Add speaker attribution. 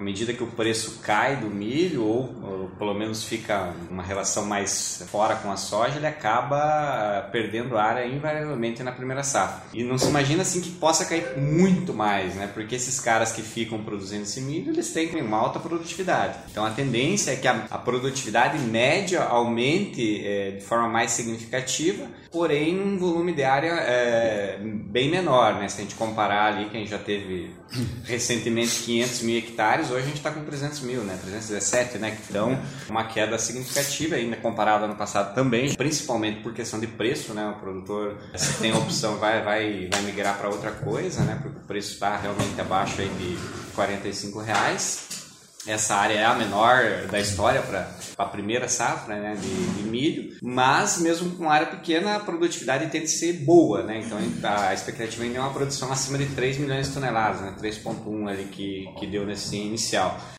Speaker 1: à medida que o preço cai do milho, ou pelo menos fica uma relação mais fora com a soja, ele acaba perdendo área invariavelmente na primeira safra. E não se imagina assim que possa cair muito mais, né? Porque esses caras que ficam produzindo esse milho, eles têm uma alta produtividade. Então a tendência é que a produtividade média aumente de forma mais significativa, porém num volume de área bem menor, né? Se a gente comparar ali, que a gente já teve recentemente 500 mil hectares, hoje a gente está com 300 mil, né? 317, né? Então, uma queda significativa ainda comparado ao ano passado também, principalmente por questão de preço, né? O produtor, se tem a opção, vai migrar para outra coisa, né? Porque o preço está realmente abaixo aí de R$45. Essa área é a menor da história para a primeira safra, né, de milho, mas mesmo com área pequena a produtividade tem que ser boa, né? Então a expectativa ainda é uma produção acima de 3 milhões de toneladas, né? 3,1 ali que deu nesse inicial.